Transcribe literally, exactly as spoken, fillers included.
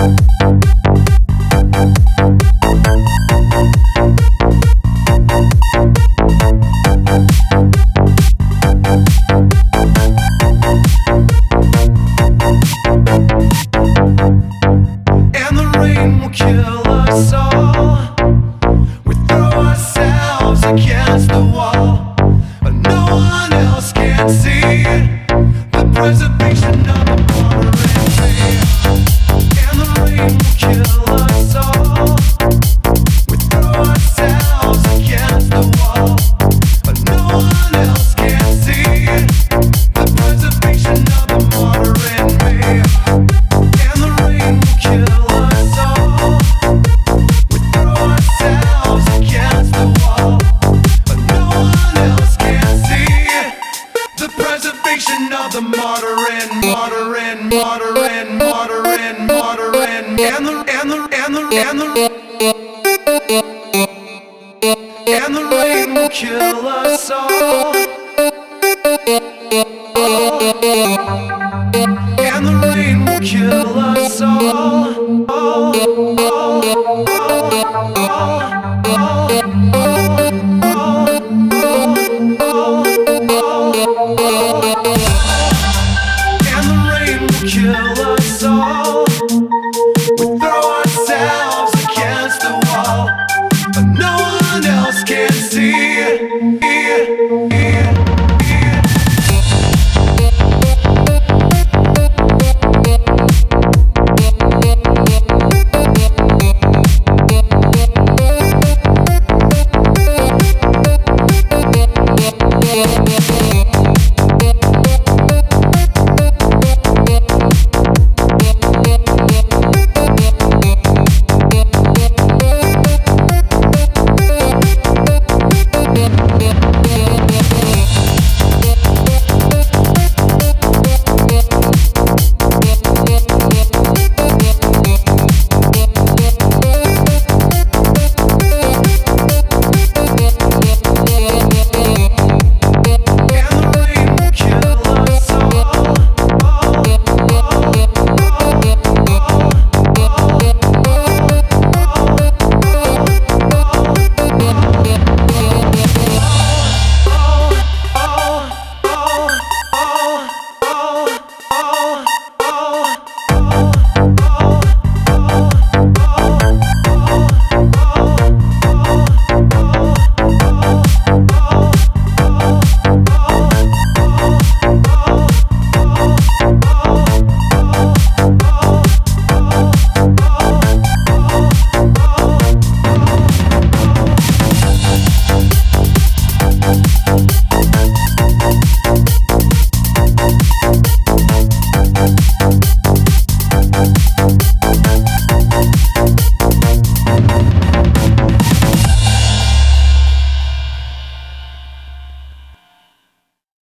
Against the wall, but no one else can see the preservation of the modern day. And the rain will kill us all. We throw ourselves against the wall, but no one else can see the preservation of the modern day. And the rain will kill us all. We throw ourselves against the wall, of the modern, modern, modern, modern, modern, and the and the and the and the